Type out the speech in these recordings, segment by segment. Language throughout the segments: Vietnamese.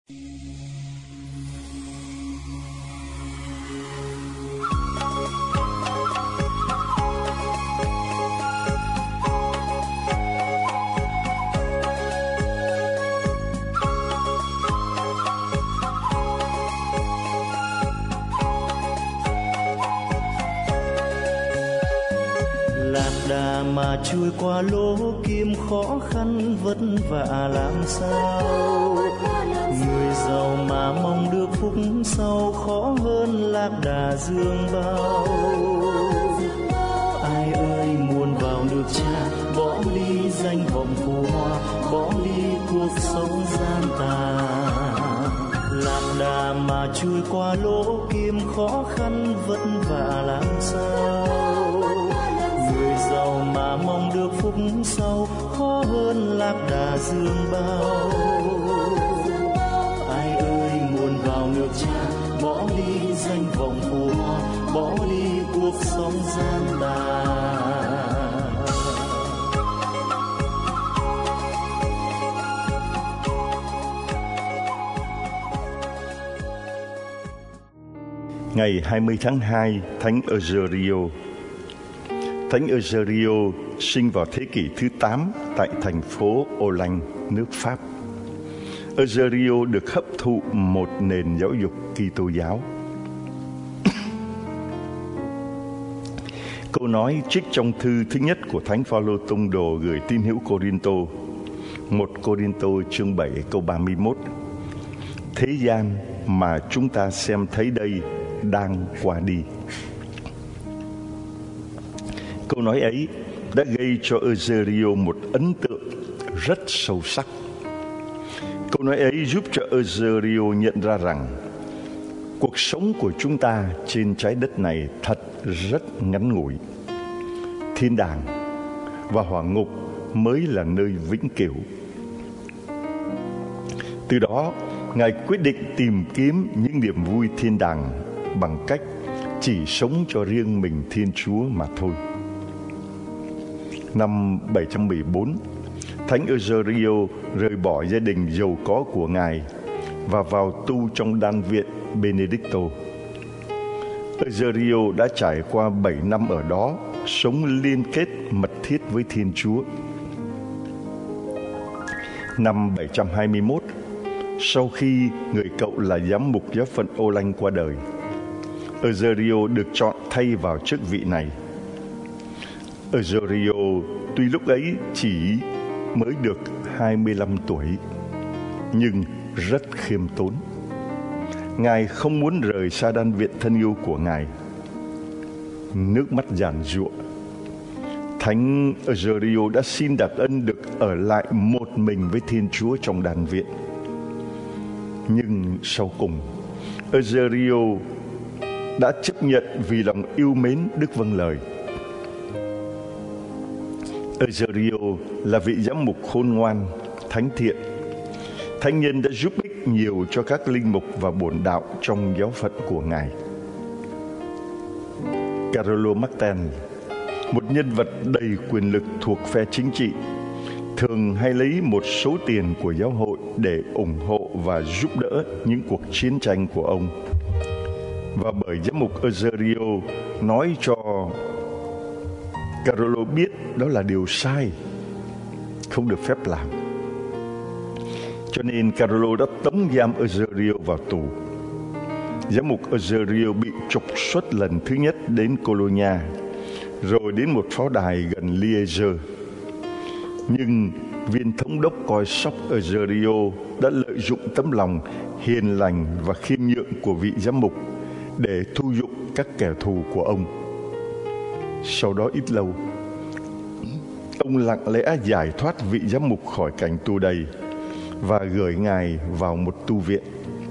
Lạc đà mà trôi qua lỗ kim khó khăn vất vả làm sao. Người giàu mà mong được phúc sau khó hơn lạc đà dương bao. Ai ơi muốn vào nước Cha, bỏ đi danh vọng phù hoa, bỏ đi cuộc sống gian tà. Lạc đà mà trôi qua lỗ kim khó khăn vất vả làm sao. Người giàu mà mong được phúc sau khó hơn lạc đà dương bao. Ai ơi muốn vào nước Cha, bỏ đi danh vọng phù hoa, bỏ đi cuộc sống gian tà. Ngày 20 tháng 2, Thánh Euserio. Thánh Euserio sinh vào thế kỷ thứ 8 tại thành phố Olanh, nước Pháp. Euserio được hấp thụ một nền giáo dục Kitô giáo. Câu nói trích trong thư thứ nhất của Thánh Phaolô tông đồ gửi tín hữu Cô-rin-tô, 1 Cô-rin-tô chương 7 câu 31. Thế gian mà chúng ta xem thấy đây đang qua đi. Câu nói ấy đã gây cho Euserio một ấn tượng rất sâu sắc. Câu nói ấy giúp cho Euserio nhận ra rằng cuộc sống của chúng ta trên trái đất này thật rất ngắn ngủi. Thiên đàng và hỏa ngục mới là nơi vĩnh cửu. Từ đó, Ngài quyết định tìm kiếm những niềm vui thiên đàng bằng cách chỉ sống cho riêng mình Thiên Chúa mà thôi. Năm 714, Thánh Euserio rời bỏ gia đình giàu có của Ngài và vào tu trong đan viện Benedicto. Euserio đã trải qua 7 năm ở đó, sống liên kết mật thiết với Thiên Chúa. Năm 721, sau khi người cậu là giám mục giáo phận Olanh qua đời, Euserio được chọn thay vào chức vị này. Euserio tuy lúc ấy chỉ mới được 25 tuổi, nhưng rất khiêm tốn. Ngài không muốn rời xa đan viện thân yêu của Ngài. Nước mắt giàn giụa, Thánh Euserio đã xin đặc ân được ở lại một mình với Thiên Chúa trong đan viện. Nhưng sau cùng, Euserio đã chấp nhận vì lòng yêu mến Đức vâng lời. Euserio là vị giám mục khôn ngoan, thánh thiện. Thánh nhân đã giúp ích nhiều cho các linh mục và bổn đạo trong giáo phận của Ngài. Carlo Martel, một nhân vật đầy quyền lực thuộc phe chính trị, thường hay lấy một số tiền của giáo hội để ủng hộ và giúp đỡ những cuộc chiến tranh của ông. Và bởi giám mục Euserio nói cho Carlo biết đó là điều sai, không được phép làm, cho nên Carlo đã tống giam Euserio vào tù. Giám mục Euserio bị trục xuất lần thứ nhất đến Colonia, rồi đến một pháo đài gần Liège. Nhưng viên thống đốc coi sóc Euserio đã lợi dụng tấm lòng hiền lành và khiêm nhượng của vị giám mục để thu dụng các kẻ thù của ông. Sau đó ít lâu, ông lặng lẽ giải thoát vị giám mục khỏi cảnh tù đầy và gửi Ngài vào một tu viện.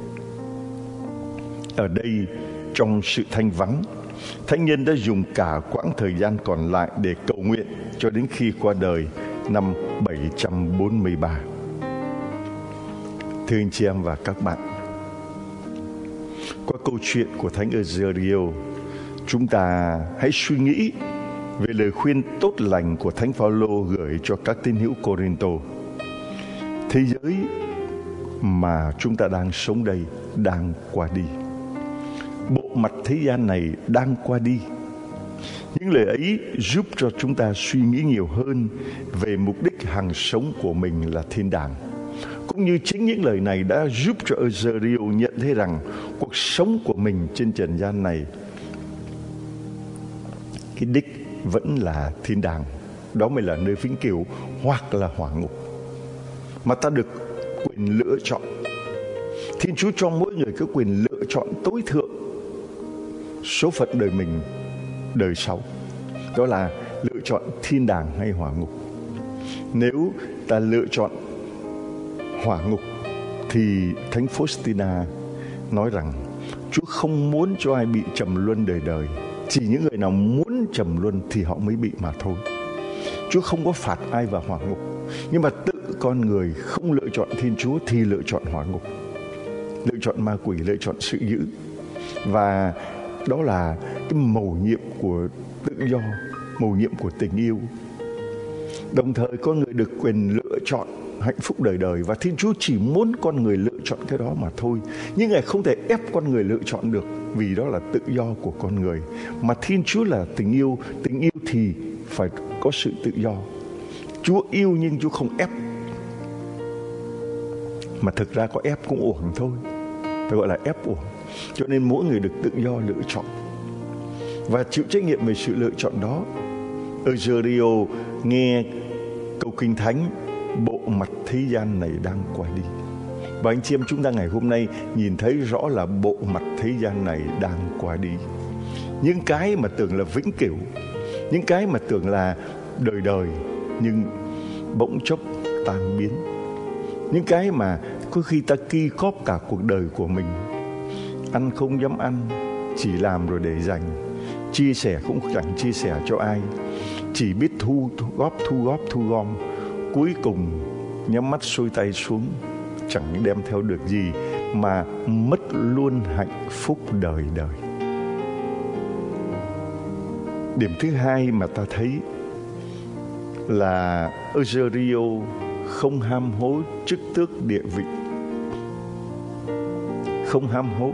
Ở đây, trong sự thanh vắng, thánh nhân đã dùng cả quãng thời gian còn lại để cầu nguyện cho đến khi qua đời năm 743. Thưa anh chị em và các bạn, qua câu chuyện của Thánh Euserio, chúng ta hãy suy nghĩ về lời khuyên tốt lành của Thánh Phaolô gửi cho các tín hữu Cô-rin-tô. Thế giới mà chúng ta đang sống đây đang qua đi. Bộ mặt thế gian này đang qua đi. Những lời ấy giúp cho chúng ta suy nghĩ nhiều hơn về mục đích hàng sống của mình là thiên đàng. Cũng như chính những lời này đã giúp cho Azario nhận thấy rằng cuộc sống của mình trên trần gian này, cái đích vẫn là thiên đàng. Đó mới là nơi vĩnh cửu hoặc là hỏa ngục, mà ta được quyền lựa chọn. Thiên Chúa cho mỗi người có quyền lựa chọn tối thượng số phận đời mình, đời sau. Đó là lựa chọn thiên đàng hay hỏa ngục. Nếu ta lựa chọn hỏa ngục thì Thánh Faustina nói rằng Chúa không muốn cho ai bị trầm luân đời đời. Chỉ những người nào muốn trầm luân thì họ mới bị mà thôi. Chúa không có phạt ai vào hỏa ngục. Nhưng mà tự con người không lựa chọn Thiên Chúa thì lựa chọn hỏa ngục, lựa chọn ma quỷ, lựa chọn sự dữ. Và đó là cái mầu nhiệm của tự do, mầu nhiệm của tình yêu. Đồng thời con người được quyền lựa chọn hạnh phúc đời đời. Và Thiên Chúa chỉ muốn con người lựa chọn cái đó mà thôi. Nhưng Ngài không thể ép con người lựa chọn được, vì đó là tự do của con người. Mà Thiên Chúa là tình yêu. Tình yêu thì phải có sự tự do. Chúa yêu nhưng Chúa không ép. Mà thực ra có ép cũng uổng thôi, phải gọi là ép uổng. Cho nên mỗi người được tự do lựa chọn và chịu trách nhiệm về sự lựa chọn đó. Azario nghe câu Kinh Thánh, bộ mặt thế gian này đang qua đi. Và anh chị em chúng ta ngày hôm nay nhìn thấy rõ là bộ mặt thế gian này đang qua đi. Những cái mà tưởng là vĩnh cửu, những cái mà tưởng là đời đời, nhưng bỗng chốc tan biến. Những cái mà có khi ta ki cóp cả cuộc đời của mình, ăn không dám ăn, chỉ làm rồi để dành, chia sẻ cũng chẳng chia sẻ cho ai, chỉ biết thu gom, cuối cùng nhắm mắt xuôi tay xuống, chẳng đem theo được gì, mà mất luôn hạnh phúc đời đời. Điểm thứ hai mà ta thấy là Azario không ham hố chức tước địa vị. Không ham hố.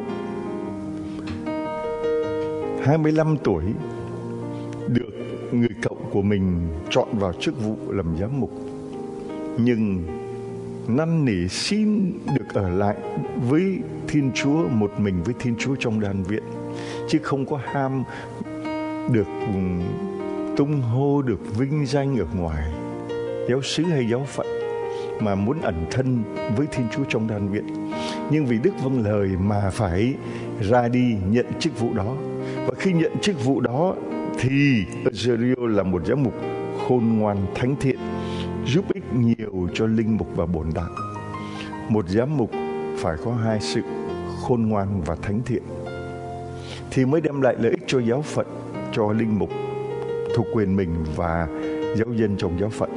25 tuổi được người cậu của mình chọn vào chức vụ làm giám mục, nhưng năn nỉ xin được ở lại với Thiên Chúa, một mình với Thiên Chúa trong đàn viện, chứ không có ham được tung hô, được vinh danh ở ngoài giáo xứ hay giáo phận, mà muốn ẩn thân với Thiên Chúa trong đàn viện. Nhưng vì Đức vâng lời mà phải ra đi nhận chức vụ đó. Và khi nhận chức vụ đó thì Azario là một giám mục khôn ngoan thánh thiện, giúp ích nhiều cho linh mục và bổn đạo. Một giám mục phải có hai sự khôn ngoan và thánh thiện thì mới đem lại lợi ích cho giáo phận, cho linh mục thuộc quyền mình và giáo dân trong giáo phận.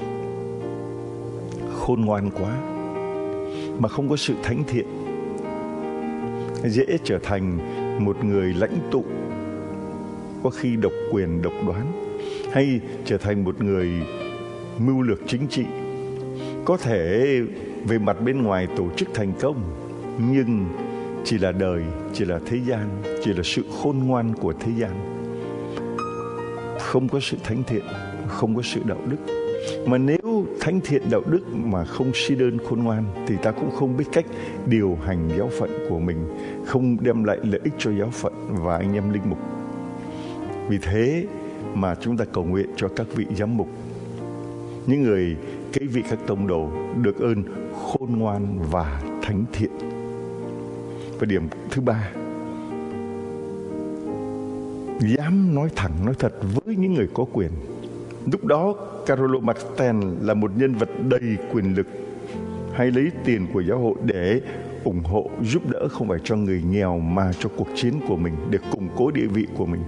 Khôn ngoan quá mà không có sự thánh thiện, dễ trở thành một người lãnh tụ, có khi độc quyền độc đoán, hay trở thành một người mưu lược chính trị. Có thể về mặt bên ngoài tổ chức thành công, nhưng chỉ là đời, chỉ là thế gian, chỉ là sự khôn ngoan của thế gian, không có sự thánh thiện, không có sự đạo đức. Mà nếu thánh thiện đạo đức mà không suy đơn khôn ngoan thì ta cũng không biết cách điều hành giáo phận của mình, không đem lại lợi ích cho giáo phận và anh em linh mục. Vì thế mà chúng ta cầu nguyện cho các vị giám mục, những người kế vị các tông đồ, được ơn khôn ngoan và thánh thiện. Và điểm thứ ba, dám nói thẳng nói thật với những người có quyền. Lúc đó Carlo Martel là một nhân vật đầy quyền lực, hay lấy tiền của giáo hội để ủng hộ, giúp đỡ không phải cho người nghèo mà cho cuộc chiến của mình, để củng cố địa vị của mình.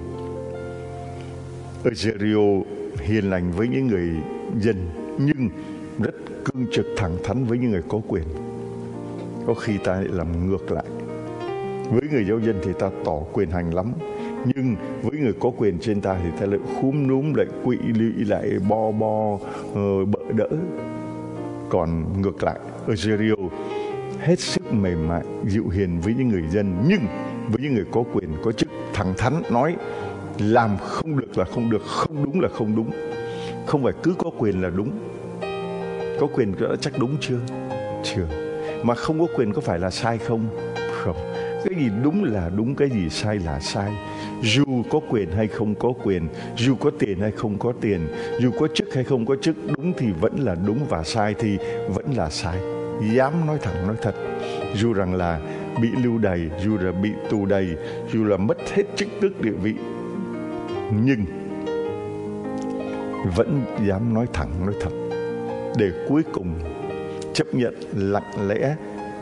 Azario hiền lành với những người dân, nhưng rất cương trực thẳng thắn với những người có quyền. Có khi ta lại làm ngược lại. Với người giáo dân thì ta tỏ quyền hành lắm, nhưng với người có quyền trên ta thì ta lại khúm núm, lại quỵ lụy, lại bo bợ đỡ. Còn ngược lại, Azario hết sức mềm mại, dịu hiền với những người dân, nhưng với những người có quyền, có chức, thẳng thắn nói làm không được là không được, không đúng là không đúng. Không phải cứ có quyền là đúng. Có quyền đã chắc đúng chưa? Chưa. Mà không có quyền có phải là sai không? Không. Cái gì đúng là đúng, cái gì sai là sai. Dù có quyền hay không có quyền, dù có tiền hay không có tiền, dù có chức hay không có chức, đúng thì vẫn là đúng và sai thì vẫn là sai. Dám nói thẳng nói thật. Dù rằng là bị lưu đày, dù là bị tù đày, dù là mất hết chức tước địa vị, nhưng vẫn dám nói thẳng nói thật, để cuối cùng chấp nhận lặng lẽ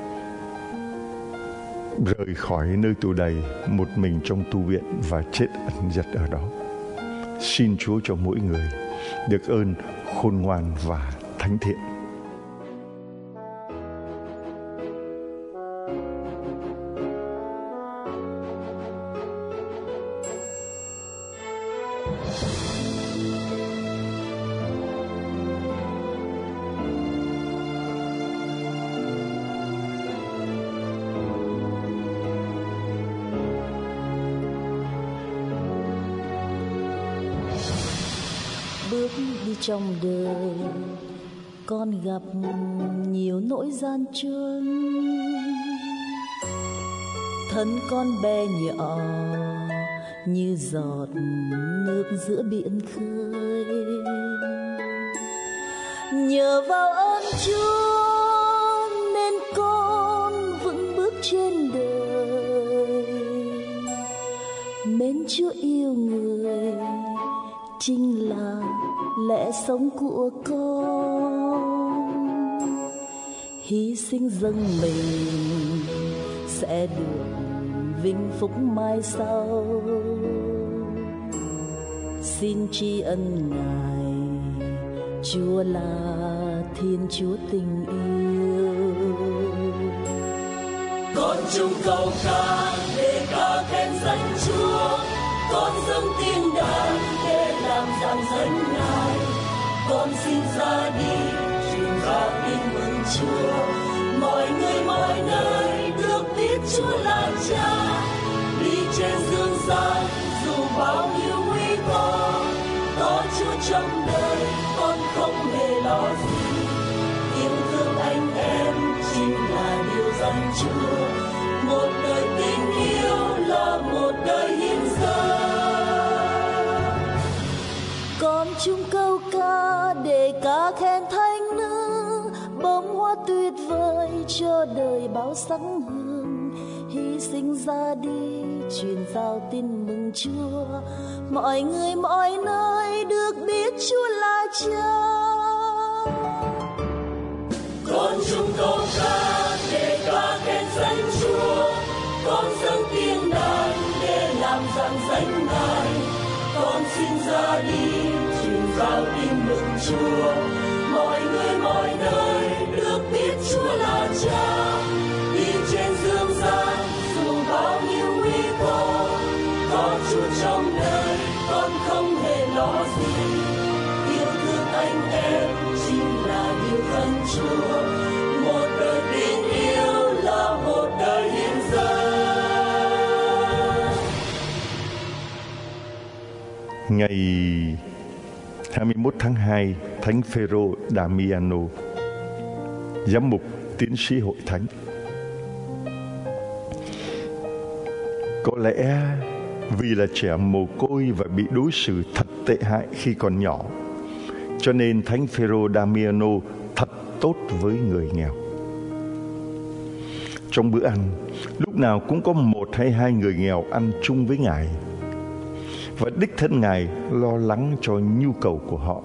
rời khỏi nơi tù đày một mình trong tu viện và chết ẩn dật ở đó. Xin Chúa cho mỗi người được ơn khôn ngoan và thánh thiện. Bước đi trong đời, con gặp nhiều nỗi gian truân. Thân con bé nhỏ như giọt nước giữa biển khơi. Nhờ vào ơn Chúa nên con vững bước trên đời. Mến Chúa yêu người chính là lẽ sống của con. Hy sinh dâng mình sẽ được vinh phúc mai sau. Xin tri ân Ngài, Chúa là Thiên Chúa tình yêu. Con chung câu ca để ca khen danh Chúa, con dâng tiếng đàn để làm rạng danh Ngài. Con xin ra đi truyền giao tin mừng Chúa, mọi người mọi nơi được biết Chúa là Cha. Đi trên dương gian dù bao nhiêu nguy có Chúa trong đời con không hề lo gì. Yêu thương anh em chính là điều dành Chúa, một đời tình yêu là một đời hiến dâng. Con chung câu ca để ca khen Thánh Nữ, bông hoa tuyệt vời cho đời bao sáng hương. Hy sinh ra đi truyền giao tin mừng Chúa, mọi người mọi nơi được biết Chúa là Cha. Con chung câu ca để ca khen danh Chúa, con dâng tiếng đàn để làm rạng danh Ngài. Con xin ra đi truyền giao tin mừng Chúa, mọi người mọi nơi được biết Chúa là Cha. Đi trên dương gian dù bao nhiêu nguy có Chúa trong đời con không hề lo gì. Yêu thương anh em chính là điều dành Chúa, một đời tình yêu là một đời hiến dâng. Ngày 21 tháng 2, Thánh Phêrô Damiano, giám mục tiến sĩ Hội Thánh. Có lẽ vì là trẻ mồ côi và bị đối xử thật tệ hại khi còn nhỏ, cho nên Thánh Phêrô Damiano thật tốt với người nghèo. Trong bữa ăn, lúc nào cũng có một hay hai người nghèo ăn chung với Ngài, và đích thân Ngài lo lắng cho nhu cầu của họ.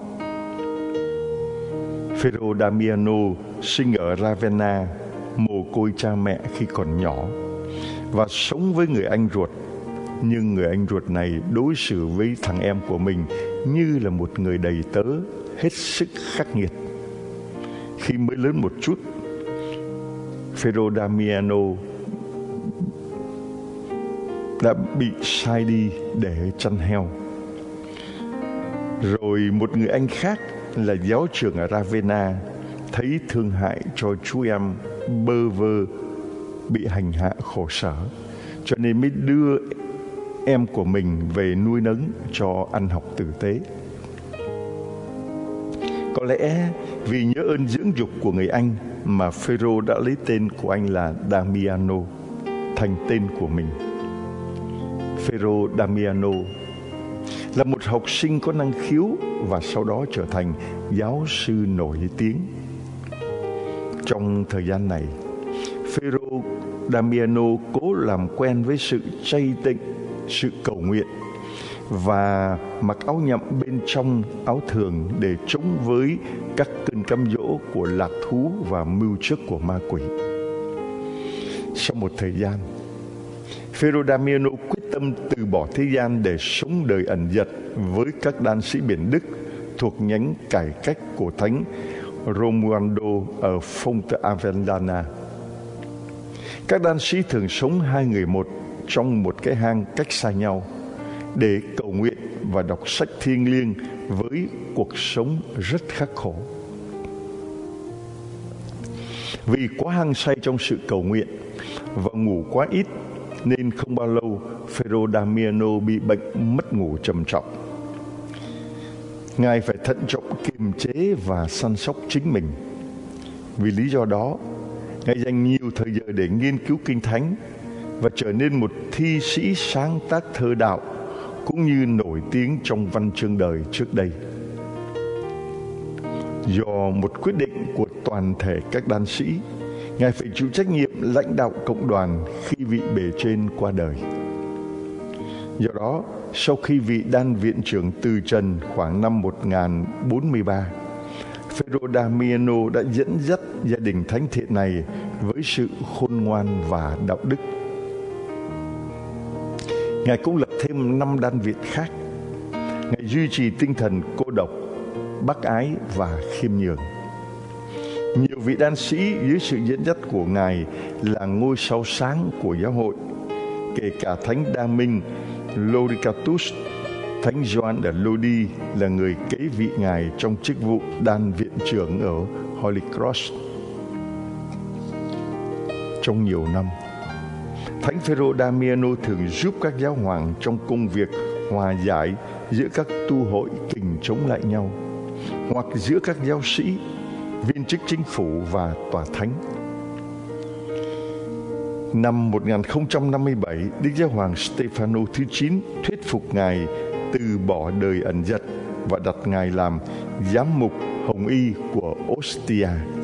Phêrô Damiano sinh ở Ravenna, mồ côi cha mẹ khi còn nhỏ, và sống với người anh ruột. Nhưng người anh ruột này đối xử với thằng em của mình như là một người đầy tớ, hết sức khắc nghiệt. Khi mới lớn một chút, Phêrô Damiano đã bị sai đi để chăn heo. Rồi một người anh khác là giáo trưởng ở Ravenna thấy thương hại cho chú em bơ vơ, bị hành hạ khổ sở, cho nên mới đưa em của mình về nuôi nấng cho ăn học tử tế. Có lẽ vì nhớ ơn dưỡng dục của người anh mà Phêrô đã lấy tên của anh là Damiano thành tên của mình. Phêrô Damiano là một học sinh có năng khiếu và sau đó trở thành giáo sư nổi tiếng. Trong thời gian này, Phêrô Damiano cố làm quen với sự chay tịnh, sự cầu nguyện và mặc áo nhậm bên trong áo thường để chống với các cơn cám dỗ của lạc thú và mưu trước của ma quỷ. Sau một thời gian, Phêrô Damiano quyết tâm từ bỏ thế gian để sống đời ẩn dật với các đan sĩ biển Đức thuộc nhánh cải cách của Thánh Romualdo ở Fonte Avellana. Các đan sĩ thường sống hai người một trong một cái hang cách xa nhau để cầu nguyện và đọc sách thiêng liêng với cuộc sống rất khắc khổ. Vì quá hăng say trong sự cầu nguyện và ngủ quá ít nên không bao lâu Phêrô Damiano bị bệnh mất ngủ trầm trọng. Ngài phải thận trọng kiềm chế và săn sóc chính mình. Vì lý do đó, Ngài dành nhiều thời giờ để nghiên cứu Kinh Thánh và trở nên một thi sĩ sáng tác thơ đạo cũng như nổi tiếng trong văn chương đời trước đây. Do một quyết định của toàn thể các đan sĩ, Ngài phải chịu trách nhiệm lãnh đạo cộng đoàn khi vị bề trên qua đời. Do đó, sau khi vị đan viện trưởng từ trần khoảng năm 1043, Phêrô Damiano đã dẫn dắt gia đình thánh thiện này với sự khôn ngoan và đạo đức. Ngài cũng lập thêm 5 đan viện khác. Ngài duy trì tinh thần cô độc, bác ái và khiêm nhường. Nhiều vị đan sĩ dưới sự dẫn dắt của Ngài là ngôi sao sáng của giáo hội, kể cả Thánh Đa Minh Loricatus. Thánh Gioan de Lodi là người kế vị Ngài trong chức vụ đan viện trưởng ở Holy Cross. Trong nhiều năm, Thánh Phêrô Damiano thường giúp các giáo hoàng trong công việc hòa giải giữa các tu hội kình chống lại nhau, hoặc giữa các giáo sĩ, viên chức chính phủ và tòa thánh. Năm 1057, Đức Giáo hoàng Stefano thứ 9 thuyết phục Ngài từ bỏ đời ẩn dật và đặt Ngài làm giám mục Hồng Y của Ostia.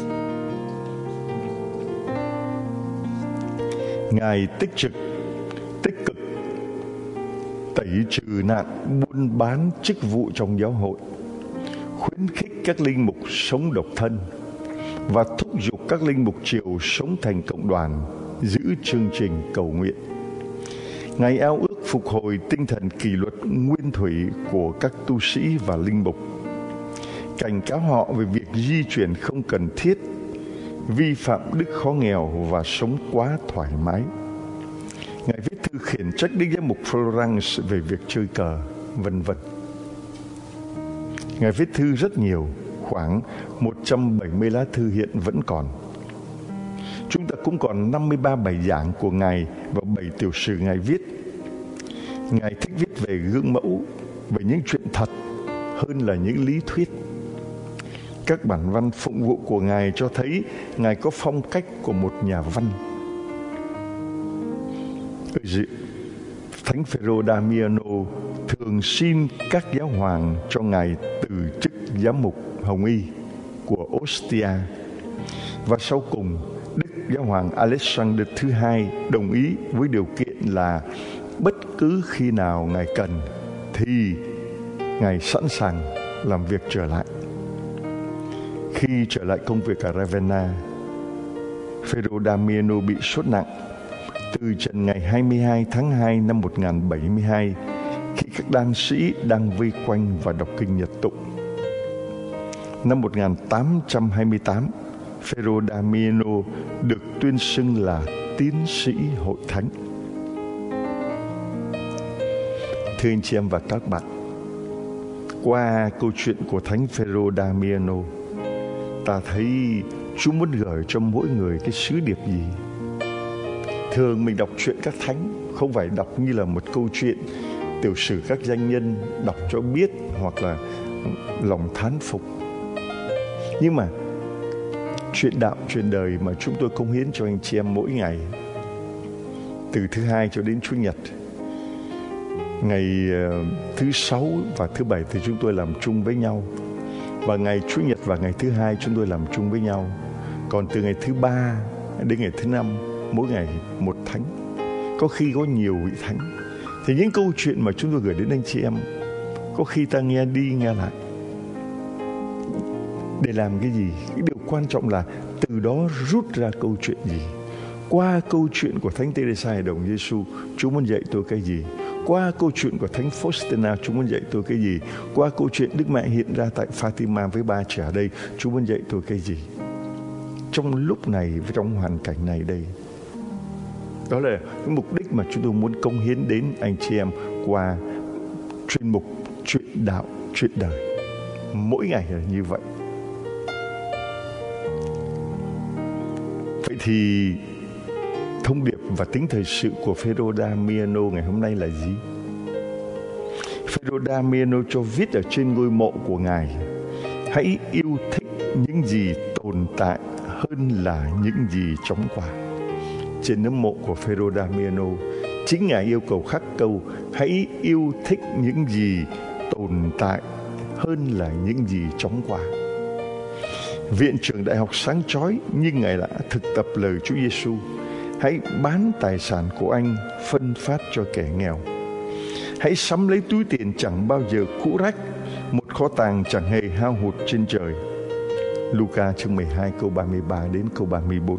Ngài tích cực tẩy trừ nạn buôn bán chức vụ trong giáo hội, khuyến khích các linh mục sống độc thân và thúc giục các linh mục triều sống thành cộng đoàn, giữ chương trình cầu nguyện. Ngài ao ước phục hồi tinh thần kỷ luật nguyên thủy của các tu sĩ và linh mục, cảnh cáo họ về việc di chuyển không cần thiết, vi phạm đức khó nghèo và sống quá thoải mái. Ngài viết thư khiển trách Đức Giám mục Florence về việc chơi cờ, vân vân. Ngài viết thư rất nhiều, khoảng 170 lá thư hiện vẫn còn. Chúng ta cũng còn 53 bài giảng của Ngài và 7 tiểu sử Ngài viết. Ngài thích viết về gương mẫu, về những chuyện thật hơn là những lý thuyết. Các bản văn phụng vụ của Ngài cho thấy Ngài có phong cách của một nhà văn. Thánh Phêrô Damiano thường xin các giáo hoàng cho Ngài từ chức giám mục Hồng Y của Ostia, và sau cùng Đức Giáo hoàng Alexander thứ hai đồng ý với điều kiện là bất cứ khi nào Ngài cần thì Ngài sẵn sàng làm việc trở lại. Khi trở lại công việc ở Ravenna, Phêrô Damiano bị sốt nặng từ trần ngày 22 tháng 2 năm 1072 khi các đan sĩ đang vây quanh và đọc kinh Nhật tụng. Năm 1828, Phêrô Damiano được tuyên xưng là tiến sĩ hội thánh. Thưa anh chị em và các bạn, qua câu chuyện của Thánh Phêrô Damiano, ta thấy Chúa muốn gửi cho mỗi người cái sứ điệp gì? Thường mình đọc truyện các thánh không phải đọc như là một câu chuyện tiểu sử các danh nhân, đọc cho biết hoặc là lòng thán phục. Nhưng mà chuyện đạo, chuyện đời mà chúng tôi cống hiến cho anh chị em mỗi ngày, từ thứ Hai cho đến Chủ nhật. Ngày thứ Sáu và thứ Bảy thì chúng tôi làm chung với nhau, và ngày Chủ nhật và ngày thứ Hai chúng tôi làm chung với nhau. Còn từ ngày thứ Ba đến ngày thứ Năm, mỗi ngày một thánh, có khi có nhiều vị thánh. Thì những câu chuyện mà chúng tôi gửi đến anh chị em, có khi ta nghe đi nghe lại. Để làm cái gì? Cái điều quan trọng là từ đó rút ra câu chuyện gì. Qua câu chuyện của Thánh Teresa Hài Đồng Giêsu, Chúa muốn dạy tôi cái gì? Qua câu chuyện của Thánh Faustina, Chúa muốn dạy tôi cái gì? Qua câu chuyện Đức Mẹ hiện ra tại Fatima với ba trẻ đây, Chúa muốn dạy tôi cái gì? Trong lúc này, trong hoàn cảnh này đây. Đó là cái mục đích mà chúng tôi muốn cống hiến đến anh chị em qua chuyên mục Chuyện Đạo, Chuyện Đời. Mỗi ngày là như vậy. Vậy thì thông điệp và tính thời sự của Phêrô Damiano ngày hôm nay là gì? Phêrô Damiano cho viết ở trên ngôi mộ của Ngài: hãy yêu thích những gì tồn tại hơn là những gì chóng qua. Trên nấm mộ của Phêrô Damiano, chính Ngài yêu cầu khắc câu: hãy yêu thích những gì tồn tại hơn là những gì chóng qua. Viện trưởng đại học sáng chói nhưng Ngài đã thực tập lời Chúa Giêsu: hãy bán tài sản của anh phân phát cho kẻ nghèo. Hãy sắm lấy túi tiền chẳng bao giờ cũ rách, một kho tàng chẳng hề hao hụt trên trời. Luca chương 12 câu 33 đến câu 34.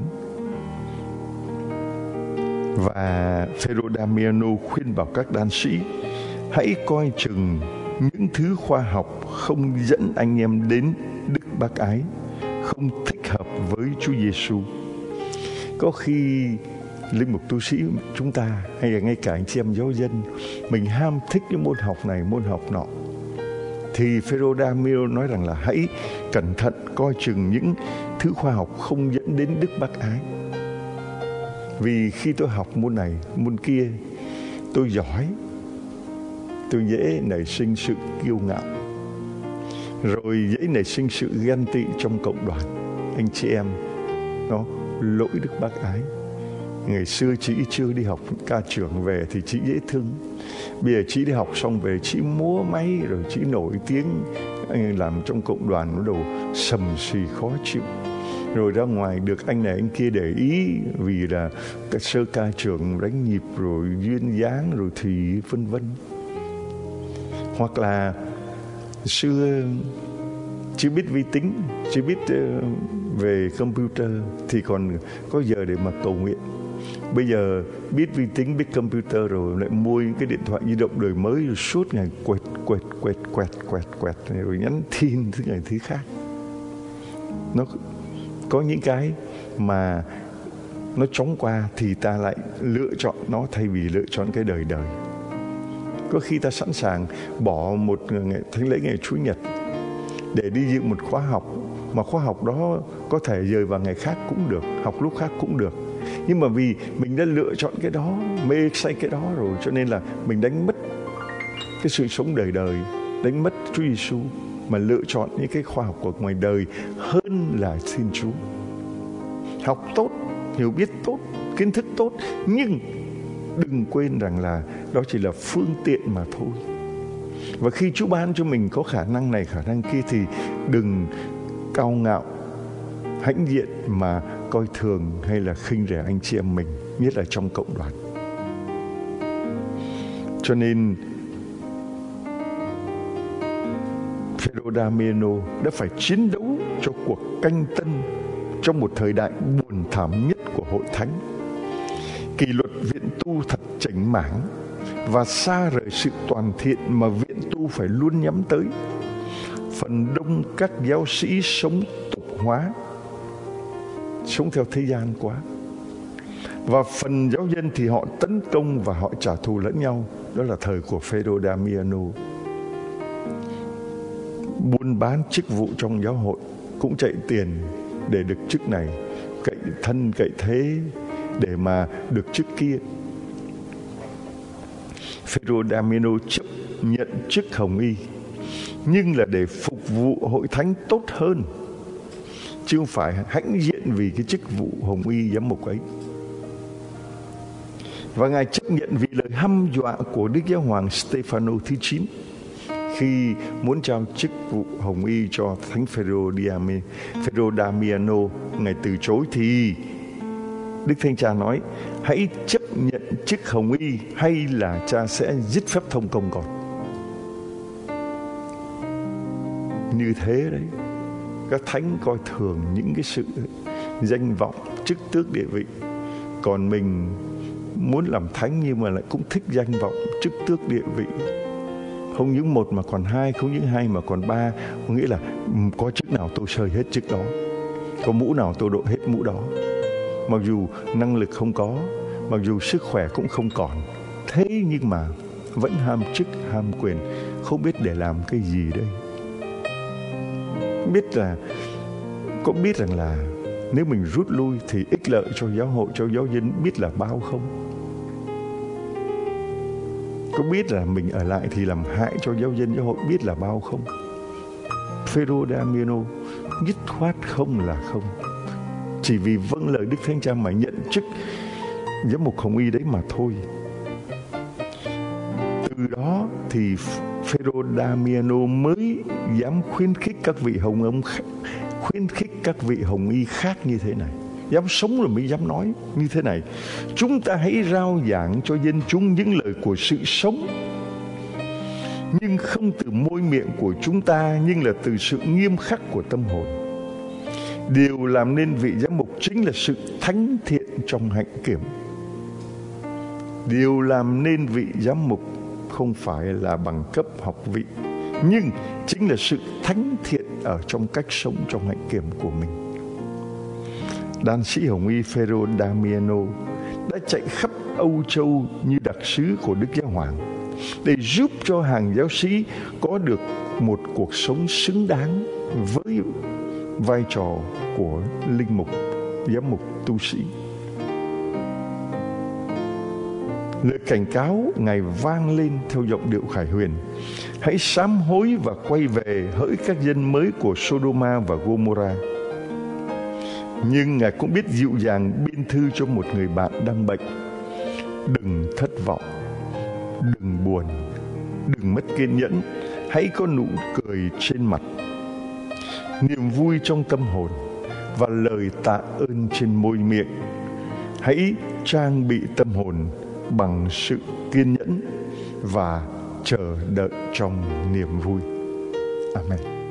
Và Phêrô Damiano khuyên bảo các đan sĩ: hãy coi chừng những thứ khoa học không dẫn anh em đến đức bác ái, không thích hợp với Chúa Giêsu. Có khi linh mục tu sĩ chúng ta hay là ngay cả anh chị em giáo dân, mình ham thích cái môn học này môn học nọ, thì Phêrô Damiano nói rằng là hãy cẩn thận coi chừng những thứ khoa học không dẫn đến đức bác ái. Vì khi tôi học môn này môn kia, tôi giỏi, tôi dễ nảy sinh sự kiêu ngạo, rồi dễ nảy sinh sự ghen tị trong cộng đoàn anh chị em. Nó lỗi đức bác ái. Ngày xưa chị chưa đi học ca trưởng về thì chị dễ thương. Bây giờ chị đi học xong về chị múa máy, rồi chị nổi tiếng làm trong cộng đoàn nó đầu sầm xì khó chịu. Rồi ra ngoài được anh này anh kia để ý, vì là cái sơ ca trưởng đánh nhịp rồi duyên dáng rồi thì vân vân. Hoặc là xưa chỉ biết vi tính, chỉ biết về computer thì còn có giờ để mà cầu nguyện. Bây giờ biết vi tính, biết computer rồi lại mua cái điện thoại di động đời mới, rồi suốt ngày quẹt rồi nhắn tin thứ này thứ khác. Nó có những cái mà nó chóng qua thì ta lại lựa chọn nó thay vì lựa chọn cái đời đời. Có khi ta sẵn sàng bỏ một ngày thánh lễ ngày Chủ nhật để đi dự một khóa học, mà khóa học đó có thể dời vào ngày khác cũng được, học lúc khác cũng được. Nhưng mà vì mình đã lựa chọn cái đó, mê say cái đó rồi, cho nên là mình đánh mất cái sự sống đời đời, đánh mất Chúa Giêsu, mà lựa chọn những cái khoa học của ngoài đời hơn là xin Chúa. Học tốt, hiểu biết tốt, kiến thức tốt, nhưng đừng quên rằng là đó chỉ là phương tiện mà thôi. Và khi Chúa ban cho mình có khả năng này, khả năng kia thì đừng cao ngạo, hãnh diện mà coi thường hay là khinh rẻ anh chị em mình, nhất là trong cộng đoàn. Cho nên Phêrô Damiano đã phải chiến đấu cho cuộc canh tân trong một thời đại buồn thảm nhất của hội thánh. Kỷ luật viện tu thật chảnh mảng và xa rời sự toàn thiện mà viện tu phải luôn nhắm tới. Phần đông các giáo sĩ sống tục hóa, sống theo thế gian quá. Và phần giáo dân thì họ tấn công và họ trả thù lẫn nhau. Đó là thời của Phêrô Damiano. Buôn bán chức vụ trong giáo hội cũng chạy tiền để được chức này, cậy thân cậy thế để mà được chức kia. Phêrô Đa-mi-nô chấp nhận chức hồng y, nhưng là để phục vụ hội thánh tốt hơn, chứ không phải hãnh diện vì cái chức vụ hồng y giám mục ấy. Và Ngài chấp nhận vì lời hăm dọa của Đức Giáo hoàng Stefano thứ 9 khi muốn trao chức vụ hồng y cho Thánh Phêrô Đa-mi-nô. Ngài từ chối thì Đức Thánh Cha nói: hãy chấp nhận chức hồng y hay là cha sẽ dứt phép thông công con. Như thế đấy, các thánh coi thường những cái sự danh vọng, chức tước, địa vị. Còn mình muốn làm thánh nhưng mà lại cũng thích danh vọng, chức tước, địa vị. Không những một mà còn hai, không những hai mà còn ba. Có nghĩa là có chức nào tôi sơi hết chức đó, có mũ nào tôi đội hết mũ đó. Mặc dù năng lực không có, mặc dù sức khỏe cũng không còn, thế nhưng mà vẫn ham chức, ham quyền, không biết để làm cái gì đây. Có biết rằng là nếu mình rút lui thì ích lợi cho giáo hội, cho giáo dân biết là bao không? Có biết là mình ở lại thì làm hại cho giáo dân, giáo hội biết là bao không? Phêrô Đa-mi-nô dứt khoát không là không. Chỉ vì vâng lời Đức Thánh Cha mà nhận chức giám mục hồng y đấy mà thôi. Từ đó thì Phêrô Đa-mi-nô mới dám khuyến khích các vị hồng y khác như thế này. Dám sống rồi mới dám nói như thế này: chúng ta hãy rao giảng cho dân chúng những lời của sự sống, nhưng không từ môi miệng của chúng ta, nhưng là từ sự nghiêm khắc của tâm hồn. Điều làm nên vị giám mục chính là sự thánh thiện trong hạnh kiểm. Điều làm nên vị giám mục không phải là bằng cấp học vị, nhưng chính là sự thánh thiện ở trong cách sống, trong hạnh kiểm của mình. Đan sĩ hồng y Phêrô Đa-mi-nô đã chạy khắp Âu Châu như đặc sứ của Đức Giáo hoàng để giúp cho hàng giáo sĩ có được một cuộc sống xứng đáng với vai trò của linh mục, giám mục, tu sĩ. Lời cảnh cáo Ngài vang lên theo giọng điệu khải huyền: hãy sám hối và quay về, hỡi các dân mới của Sodoma và Gomorrah. Nhưng Ngài cũng biết dịu dàng biên thư cho một người bạn đang bệnh: đừng thất vọng, đừng buồn, đừng mất kiên nhẫn, hãy có nụ cười trên mặt, niềm vui trong tâm hồn và lời tạ ơn trên môi miệng. Hãy trang bị tâm hồn bằng sự kiên nhẫn và chờ đợi trong niềm vui. Amen.